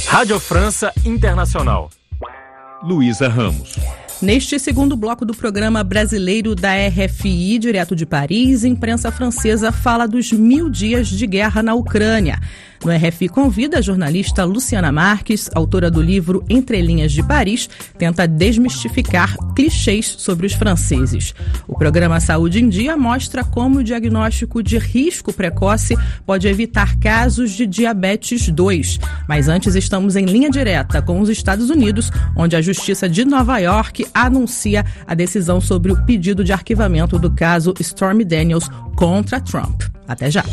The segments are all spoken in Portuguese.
Rádio França Internacional. Luísa Ramos. Neste segundo bloco do programa brasileiro da RFI, direto de Paris, a imprensa francesa fala dos 1000 dias de guerra na Ucrânia. No RFI Convida, a jornalista Luciana Marques, autora do livro Entre Linhas de Paris, tenta desmistificar clichês sobre os franceses. O programa Saúde em Dia mostra como o diagnóstico de risco precoce pode evitar casos de diabetes 2. Mas antes estamos em linha direta com os Estados Unidos, onde a Justiça de Nova York anuncia a decisão sobre o pedido de arquivamento do caso Stormy Daniels contra Trump. Até já!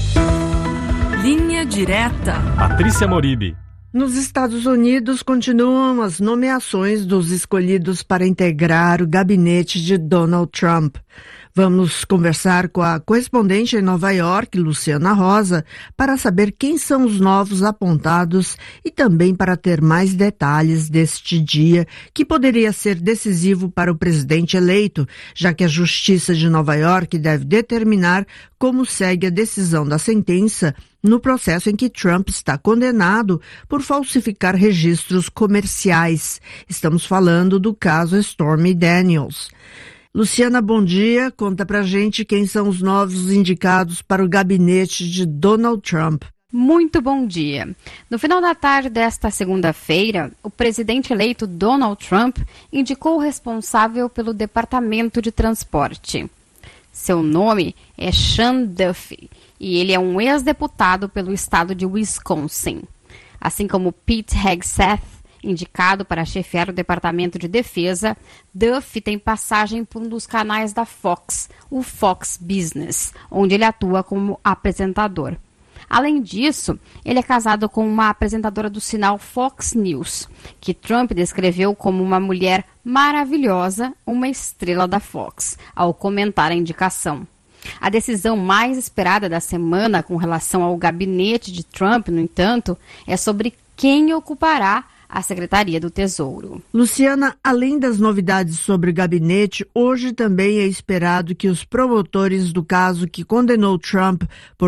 Linha direta. Patrícia Moribe. Nos Estados Unidos, continuam as nomeações dos escolhidos para integrar o gabinete de Donald Trump. Vamos conversar com a correspondente em Nova York, Luciana Rosa, para saber quem são os novos apontados e também para ter mais detalhes deste dia, que poderia ser decisivo para o presidente eleito, já que a Justiça de Nova York deve determinar como segue a decisão da sentença no processo em que Trump está condenado por falsificar registros comerciais. Estamos falando do caso Stormy Daniels. Luciana, bom dia. Conta pra gente quem são os novos indicados para o gabinete de Donald Trump. Muito bom dia. No final da tarde desta segunda-feira, o presidente eleito Donald Trump indicou o responsável pelo Departamento de Transporte. Seu nome é Sean Duffy e ele é um ex-deputado pelo estado de Wisconsin. Assim como Pete Hegseth, indicado para chefiar o Departamento de Defesa, Duffy tem passagem por um dos canais da Fox, o Fox Business, onde ele atua como apresentador. Além disso, ele é casado com uma apresentadora do sinal Fox News, que Trump descreveu como uma mulher maravilhosa, uma estrela da Fox, ao comentar a indicação. A decisão mais esperada da semana com relação ao gabinete de Trump, no entanto, é sobre quem ocupará a Secretaria do Tesouro. Luciana, além das novidades sobre o gabinete, hoje também é esperado que os promotores do caso que condenou Trump por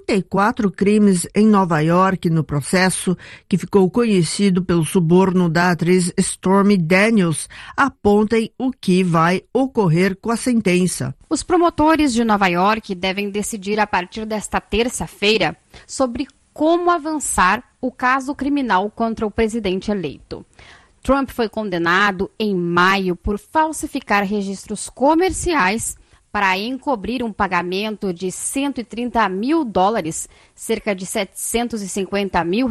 34 crimes em Nova York no processo, que ficou conhecido pelo suborno da atriz Stormy Daniels, apontem o que vai ocorrer com a sentença. Os promotores de Nova York devem decidir a partir desta terça-feira sobre como avançar o caso criminal contra o presidente eleito. Trump foi condenado em maio por falsificar registros comerciais para encobrir um pagamento de $130 mil, cerca de R$750 mil,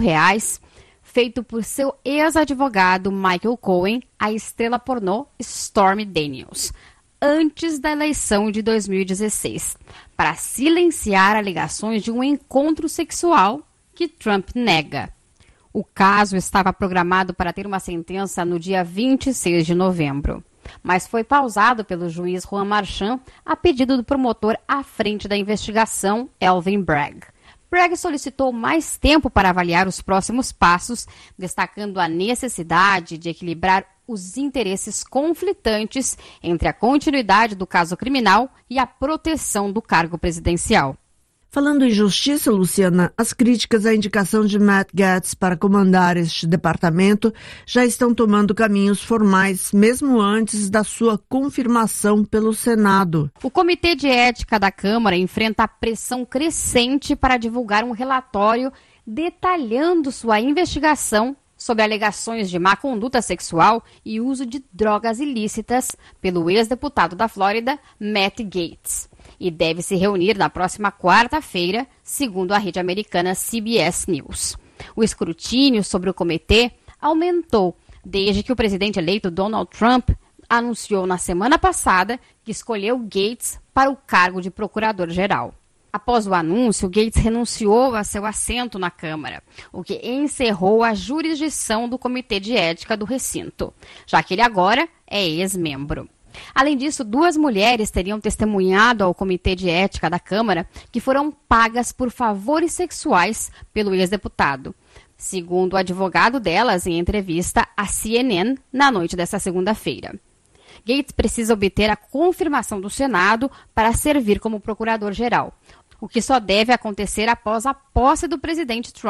feito por seu ex-advogado Michael Cohen, a estrela pornô Stormy Daniels, antes da eleição de 2016, para silenciar alegações de um encontro sexual que Trump nega. O caso estava programado para ter uma sentença no dia 26 de novembro, mas foi pausado pelo juiz Juan Marchand a pedido do promotor à frente da investigação, Alvin Bragg. Bragg solicitou mais tempo para avaliar os próximos passos, destacando a necessidade de equilibrar os interesses conflitantes entre a continuidade do caso criminal e a proteção do cargo presidencial. Falando em justiça, Luciana, as críticas à indicação de Matt Gaetz para comandar este departamento já estão tomando caminhos formais, mesmo antes da sua confirmação pelo Senado. O Comitê de Ética da Câmara enfrenta pressão crescente para divulgar um relatório detalhando sua investigação sobre alegações de má conduta sexual e uso de drogas ilícitas pelo ex-deputado da Flórida, Matt Gaetz, e deve se reunir na próxima quarta-feira, segundo a rede americana CBS News. O escrutínio sobre o comitê aumentou desde que o presidente eleito Donald Trump anunciou na semana passada que escolheu Gaetz para o cargo de procurador-geral. Após o anúncio, Gaetz renunciou a seu assento na Câmara, o que encerrou a jurisdição do Comitê de Ética do recinto, já que ele agora é ex-membro. Além disso, 2 mulheres teriam testemunhado ao Comitê de Ética da Câmara que foram pagas por favores sexuais pelo ex-deputado, segundo o advogado delas em entrevista à CNN na noite desta segunda-feira. Gaetz precisa obter a confirmação do Senado para servir como procurador-geral, o que só deve acontecer após a posse do presidente Trump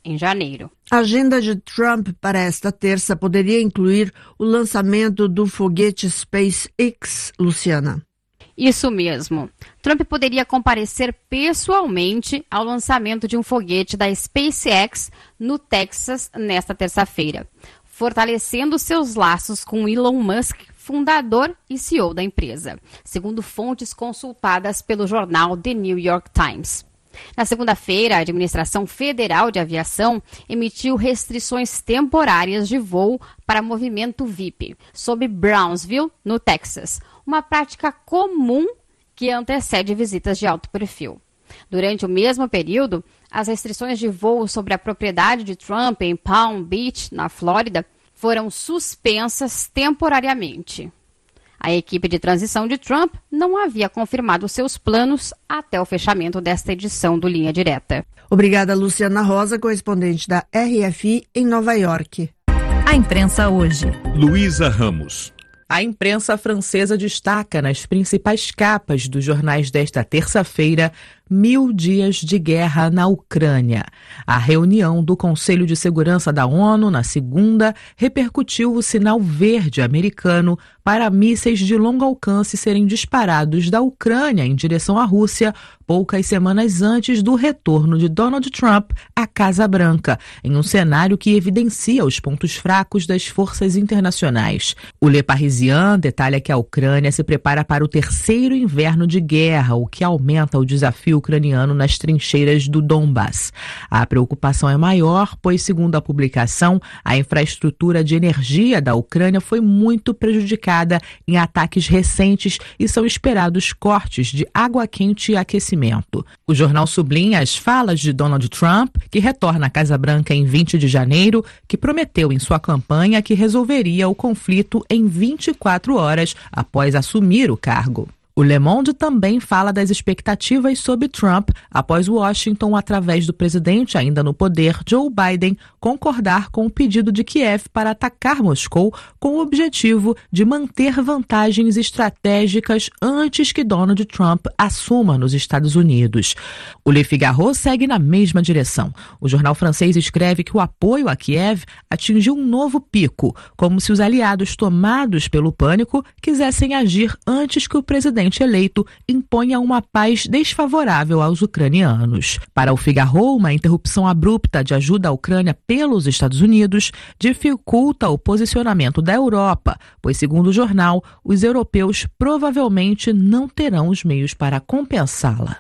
em janeiro. A agenda de Trump para esta terça poderia incluir o lançamento do foguete SpaceX, Luciana. Isso mesmo. Trump poderia comparecer pessoalmente ao lançamento de um foguete da SpaceX no Texas nesta terça-feira, fortalecendo seus laços com Elon Musk, fundador e CEO da empresa, segundo fontes consultadas pelo jornal The New York Times. Na segunda-feira, a Administração Federal de Aviação emitiu restrições temporárias de voo para movimento VIP sobre Brownsville, no Texas, uma prática comum que antecede visitas de alto perfil. Durante o mesmo período, as restrições de voo sobre a propriedade de Trump em Palm Beach, na Flórida, foram suspensas temporariamente. A equipe de transição de Trump não havia confirmado seus planos até o fechamento desta edição do Linha Direta. Obrigada, Luciana Rosa, correspondente da RFI em Nova York. A imprensa hoje. Luísa Ramos. A imprensa francesa destaca nas principais capas dos jornais desta terça-feira 1000 dias de guerra na Ucrânia. A reunião do Conselho de Segurança da ONU, na segunda, repercutiu o sinal verde americano para mísseis de longo alcance serem disparados da Ucrânia em direção à Rússia, poucas semanas antes do retorno de Donald Trump à Casa Branca, em um cenário que evidencia os pontos fracos das forças internacionais. O Le Parisien detalha que a Ucrânia se prepara para o terceiro inverno de guerra, o que aumenta o desafio ucraniano nas trincheiras do Donbass. A preocupação é maior, pois, segundo a publicação, a infraestrutura de energia da Ucrânia foi muito prejudicada em ataques recentes e são esperados cortes de água quente e aquecimento. O jornal sublinha as falas de Donald Trump, que retorna à Casa Branca em 20 de janeiro, que prometeu em sua campanha que resolveria o conflito em 24 horas após assumir o cargo. O Le Monde também fala das expectativas sobre Trump após Washington, através do presidente ainda no poder, Joe Biden, concordar com o pedido de Kiev para atacar Moscou com o objetivo de manter vantagens estratégicas antes que Donald Trump assuma nos Estados Unidos. O Le Figaro segue na mesma direção. O jornal francês escreve que o apoio a Kiev atingiu um novo pico, como se os aliados tomados pelo pânico quisessem agir antes que o presidente eleito imponha uma paz desfavorável aos ucranianos. Para o Figaro, uma interrupção abrupta de ajuda à Ucrânia pelos Estados Unidos dificulta o posicionamento da Europa, pois, segundo o jornal, os europeus provavelmente não terão os meios para compensá-la.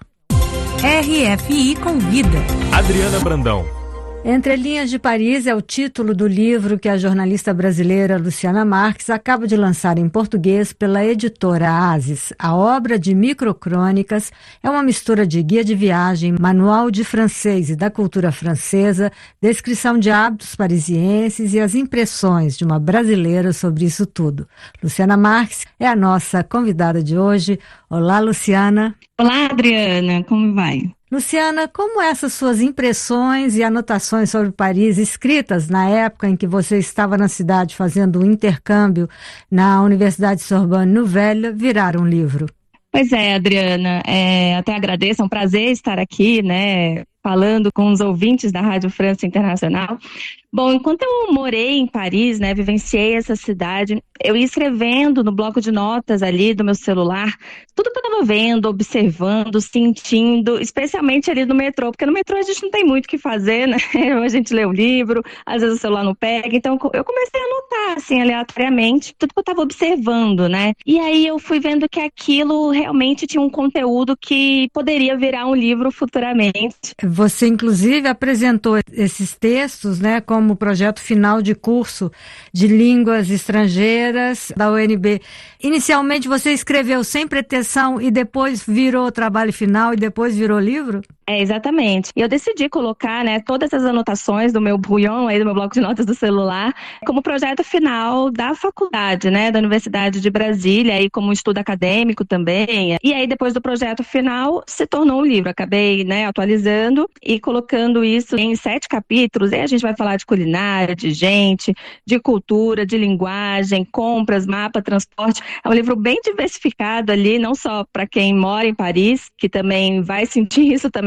RFI Convida. Adriana Brandão. Entre Linhas de Paris é o título do livro que a jornalista brasileira Luciana Marques acaba de lançar em português pela editora Asis. A obra de microcrônicas é uma mistura de guia de viagem, manual de francês e da cultura francesa, descrição de hábitos parisienses e as impressões de uma brasileira sobre isso tudo. Luciana Marques é a nossa convidada de hoje. Olá, Luciana. Olá, Adriana, como vai? Luciana, como essas suas impressões e anotações sobre Paris, escritas na época em que você estava na cidade fazendo um intercâmbio na Universidade Sorbonne Nouvelle, viraram um livro? Pois é, Adriana, até agradeço, é um prazer estar aqui, falando com os ouvintes da Rádio França Internacional. Bom, enquanto eu morei em Paris, vivenciei essa cidade, eu ia escrevendo no bloco de notas ali do meu celular, tudo que eu estava vendo, observando, sentindo, especialmente ali no metrô, porque no metrô a gente não tem muito o que fazer, A gente lê o livro, às vezes o celular não pega, então eu comecei a anotar, assim, aleatoriamente, tudo que eu estava observando, E aí eu fui vendo que aquilo realmente tinha um conteúdo que poderia virar um livro futuramente. Você, inclusive, apresentou esses textos, como projeto final de curso de línguas estrangeiras da UNB. Inicialmente você escreveu sem pretensão e depois virou trabalho final e depois virou livro? Exatamente. E eu decidi colocar, todas as anotações do meu brouillon, do meu bloco de notas do celular, como projeto final da faculdade, da Universidade de Brasília, e como estudo acadêmico também. E aí, depois do projeto final, se tornou um livro. Acabei, atualizando e colocando isso em 7 capítulos. E a gente vai falar de culinária, de gente, de cultura, de linguagem, compras, mapa, transporte. É um livro bem diversificado ali, não só para quem mora em Paris, que também vai sentir isso também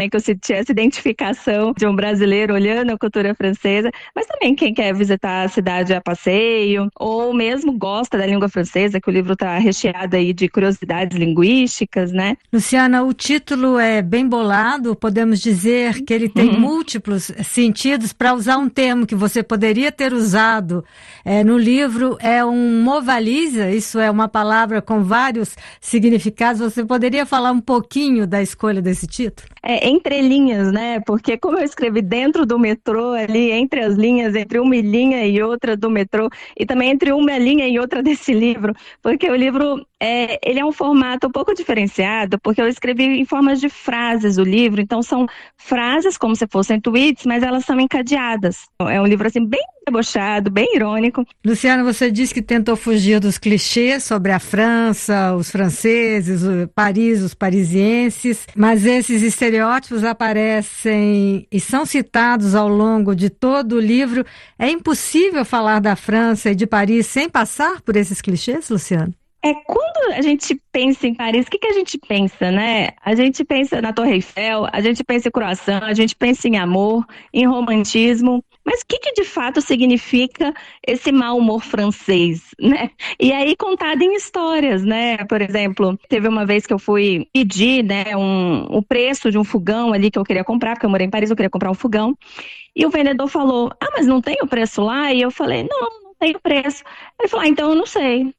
também que eu senti essa identificação de um brasileiro olhando a cultura francesa, mas também quem quer visitar a cidade a passeio, ou mesmo gosta da língua francesa, que o livro está recheado aí de curiosidades linguísticas, né? Luciana, o título é bem bolado, podemos dizer que ele tem múltiplos sentidos. Para usar um termo que você poderia ter usado no livro, é um mot valise, isso é uma palavra com vários significados. Você poderia falar um pouquinho da escolha desse título? Entre linhas, né? Porque como eu escrevi dentro do metrô, ali entre as linhas, entre uma linha e outra do metrô, e também entre uma linha e outra desse livro, porque o livro ele é um formato um pouco diferenciado, porque eu escrevi em formas de frases o livro, então são frases como se fossem tweets, mas elas são encadeadas. É um livro assim bem debochado, bem irônico. Luciana, você disse que tentou fugir dos clichês sobre a França, os franceses, Paris, os parisienses, mas esses estereótipos aparecem e são citados ao longo de todo o livro. É impossível falar da França e de Paris sem passar por esses clichês, Luciana? Quando a gente pensa em Paris, o que a gente pensa, né? A gente pensa na Torre Eiffel, a gente pensa em croissant, a gente pensa em amor, em romantismo, mas o que de fato significa esse mau humor francês, né? E aí contado em histórias, né? Por exemplo, teve uma vez que eu fui pedir, né, o preço de um fogão ali que eu queria comprar, porque eu morei em Paris, eu queria comprar um fogão, e o vendedor falou, mas não tem o preço lá? E eu falei, não tem o preço. Ele falou, então eu não sei.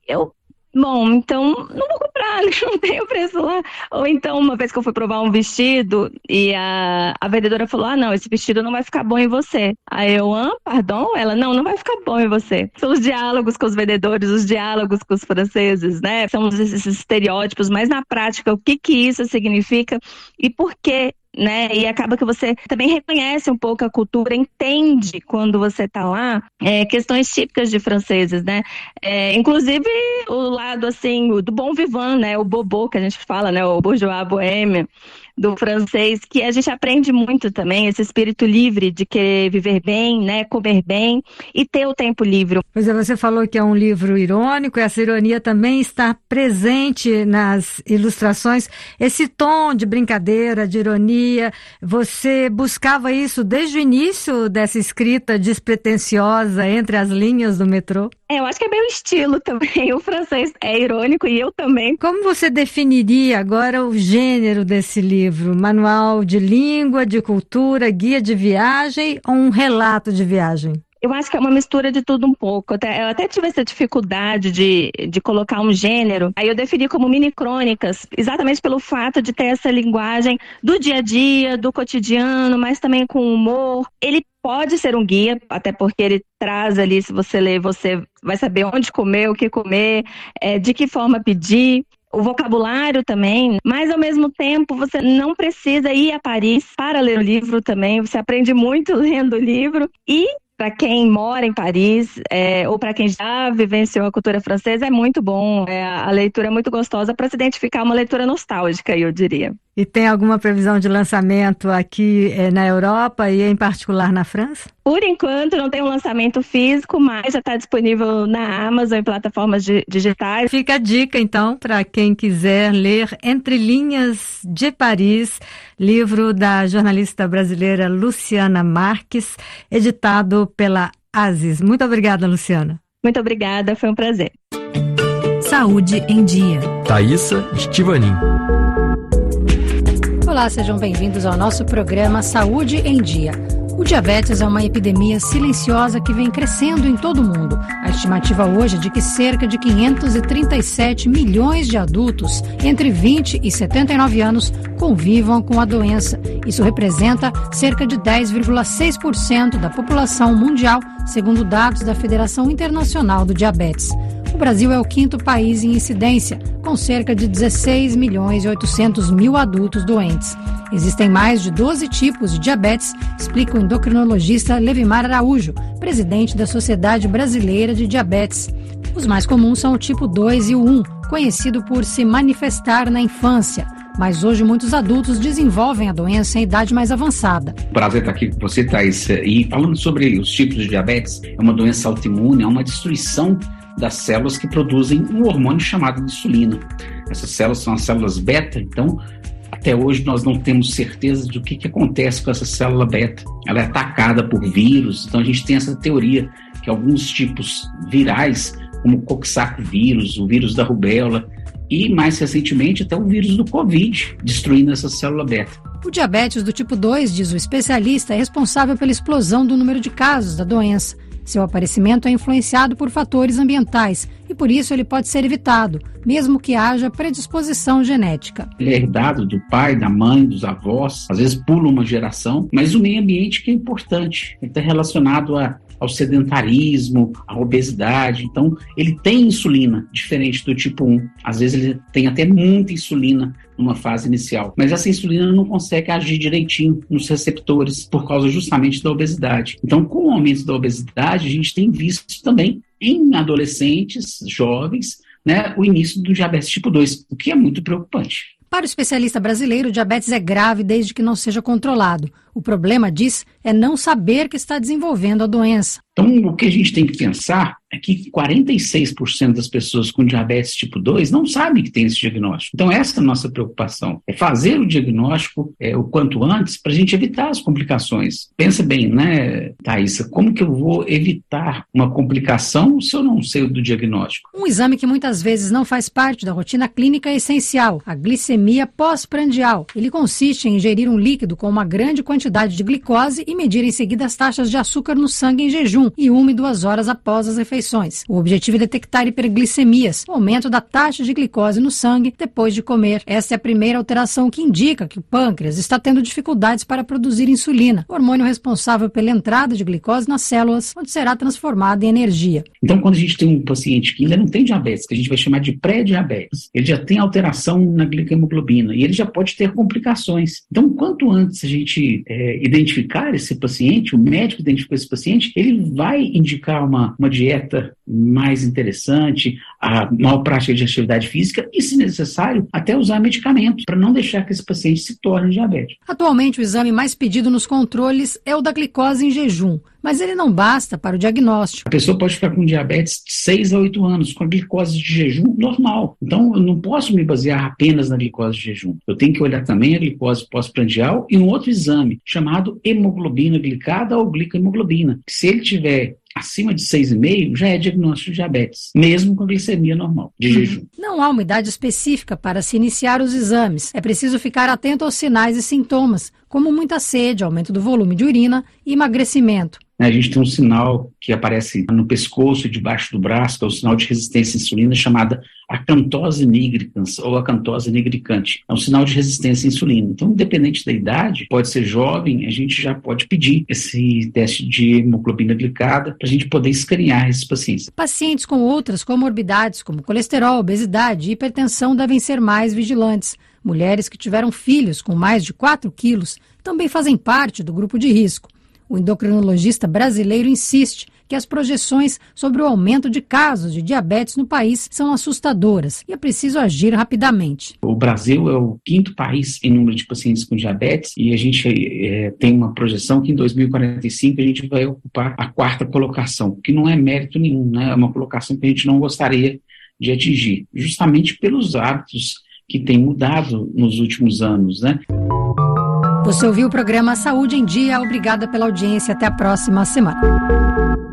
Bom, então não vou comprar, não tem o preço lá. Ou então, uma vez que eu fui provar um vestido e a vendedora falou, não, esse vestido não vai ficar bom em você. Aí eu, pardon? Ela, não vai ficar bom em você. São os diálogos com os vendedores, os diálogos com os franceses, né? São esses estereótipos, mas na prática, o que isso significa e por quê? Né? E acaba que você também reconhece um pouco a cultura, entende quando você está lá questões típicas de franceses, né? Inclusive o lado assim do bon vivant, né? O bobo que a gente fala, né? O bourgeois boêmio do francês, que a gente aprende muito também, esse espírito livre de querer viver bem, né? Comer bem e ter o tempo livre. Pois é, você falou que é um livro irônico, e essa ironia também está presente nas ilustrações. Esse tom de brincadeira, de ironia, você buscava isso desde o início dessa escrita despretensiosa entre as linhas do metrô? Eu acho que é meu estilo também. O francês é irônico e eu também. Como você definiria agora o gênero desse livro? Manual de língua, de cultura, guia de viagem ou um relato de viagem? Eu acho que é uma mistura de tudo um pouco. Eu até tive essa dificuldade de colocar um gênero. Aí eu defini como mini crônicas, exatamente pelo fato de ter essa linguagem do dia a dia, do cotidiano, mas também com humor. Ele pode ser um guia, até porque ele traz ali, se você ler, você vai saber onde comer, o que comer, de que forma pedir. O vocabulário também, mas ao mesmo tempo você não precisa ir a Paris para ler o livro também, você aprende muito lendo o livro. E para quem mora em Paris, ou para quem já vivenciou a cultura francesa, é muito bom, a leitura é muito gostosa para se identificar, uma leitura nostálgica, eu diria. E tem alguma previsão de lançamento aqui na Europa e em particular na França? Por enquanto não tem um lançamento físico, mas já está disponível na Amazon em plataformas digitais. Fica a dica então para quem quiser ler Entre Linhas de Paris, livro da jornalista brasileira Luciana Marques, editado pela Aziz. Muito obrigada, Luciana. Muito obrigada, foi um prazer. Saúde em Dia. Thaísa Estivanin. Olá, sejam bem-vindos ao nosso programa Saúde em Dia. O diabetes é uma epidemia silenciosa que vem crescendo em todo o mundo. A estimativa hoje é de que cerca de 537 milhões de adultos entre 20 e 79 anos convivam com a doença. Isso representa cerca de 10,6% da população mundial, segundo dados da Federação Internacional do Diabetes. O Brasil é o quinto país em incidência, com cerca de 16 milhões e 800 mil adultos doentes. Existem mais de 12 tipos de diabetes, explica o endocrinologista Levimar Araújo, presidente da Sociedade Brasileira de Diabetes. Os mais comuns são o tipo 2 e o 1, conhecido por se manifestar na infância. Mas hoje muitos adultos desenvolvem a doença em idade mais avançada. Prazer estar aqui com você, Thaís. E falando sobre os tipos de diabetes, é uma doença autoimune, é uma destruição das células que produzem um hormônio chamado de insulina. Essas células são as células beta, então Até hoje nós não temos certeza do que acontece com essa célula beta. Ela é atacada por vírus, então a gente tem essa teoria que alguns tipos virais, como o coxsacovírus, o vírus da rubéola e, mais recentemente, até o vírus do Covid, destruindo essa célula beta. O diabetes do tipo 2, diz o especialista, é responsável pela explosão do número de casos da doença. Seu aparecimento é influenciado por fatores ambientais e, por isso, ele pode ser evitado, mesmo que haja predisposição genética. Ele é herdado do pai, da mãe, dos avós, às vezes pula uma geração, mas o meio ambiente que é importante. Ele está relacionado ao sedentarismo, à obesidade. Então, ele tem insulina, diferente do tipo 1. Às vezes ele tem até muita insulina numa fase inicial, mas essa insulina não consegue agir direitinho nos receptores por causa justamente da obesidade. Então, com o aumento da obesidade, a gente tem visto também em adolescentes, jovens, né, o início do diabetes tipo 2, o que é muito preocupante. Para o especialista brasileiro, o diabetes é grave desde que não seja controlado. O problema, diz, é não saber que está desenvolvendo a doença. Então, o que a gente tem que pensar é que 46% das pessoas com diabetes tipo 2 não sabem que tem esse diagnóstico. Então, essa é a nossa preocupação. É fazer o diagnóstico o quanto antes para a gente evitar as complicações. Pensa bem, né, Thaisa? Como que eu vou evitar uma complicação se eu não sei do diagnóstico? Um exame que muitas vezes não faz parte da rotina clínica é essencial, a glicemia pós-prandial. Ele consiste em ingerir um líquido com uma grande quantidade de glicose e medir em seguida as taxas de açúcar no sangue em jejum e 1 e 2 horas após as refeições. O objetivo é detectar hiperglicemias, o aumento da taxa de glicose no sangue depois de comer. Essa é a primeira alteração que indica que o pâncreas está tendo dificuldades para produzir insulina, hormônio responsável pela entrada de glicose nas células, onde será transformada em energia. Então, quando a gente tem um paciente que ainda não tem diabetes, que a gente vai chamar de pré-diabetes, ele já tem alteração na glicemoglobina e ele já pode ter complicações. Então, quanto antes a gente identificar esse paciente, o médico identificou esse paciente, ele vai indicar uma dieta mais interessante, a maior prática de atividade física e, se necessário, até usar medicamentos para não deixar que esse paciente se torne diabético. Atualmente, o exame mais pedido nos controles é o da glicose em jejum, mas ele não basta para o diagnóstico. A pessoa pode ficar com diabetes de 6 a 8 anos, com a glicose de jejum normal. Então, eu não posso me basear apenas na glicose de jejum. Eu tenho que olhar também a glicose pós-prandial e um outro exame chamado hemoglobina glicada ou glicohemoglobina. Se ele tiver acima de 6,5, já é diagnóstico de diabetes, mesmo com a glicemia normal, de jejum. Não há uma idade específica para se iniciar os exames. É preciso ficar atento aos sinais e sintomas, como muita sede, aumento do volume de urina e emagrecimento. A gente tem um sinal que aparece no pescoço e debaixo do braço, que é o sinal de resistência à insulina, chamada acantose nigricans ou acantose nigricante. É um sinal de resistência à insulina. Então, independente da idade, pode ser jovem, a gente já pode pedir esse teste de hemoglobina glicada para a gente poder escanear esses pacientes. Pacientes com outras comorbidades, como colesterol, obesidade e hipertensão, devem ser mais vigilantes. Mulheres que tiveram filhos com mais de 4 quilos também fazem parte do grupo de risco. O endocrinologista brasileiro insiste que as projeções sobre o aumento de casos de diabetes no país são assustadoras e é preciso agir rapidamente. O Brasil é o 5º país em número de pacientes com diabetes e a gente tem uma projeção que em 2045 a gente vai ocupar a 4ª colocação, que não é mérito nenhum, né? É uma colocação que a gente não gostaria de atingir, justamente pelos hábitos que têm mudado nos últimos anos, né? Você ouviu o programa Saúde em Dia. Obrigada pela audiência. Até a próxima semana.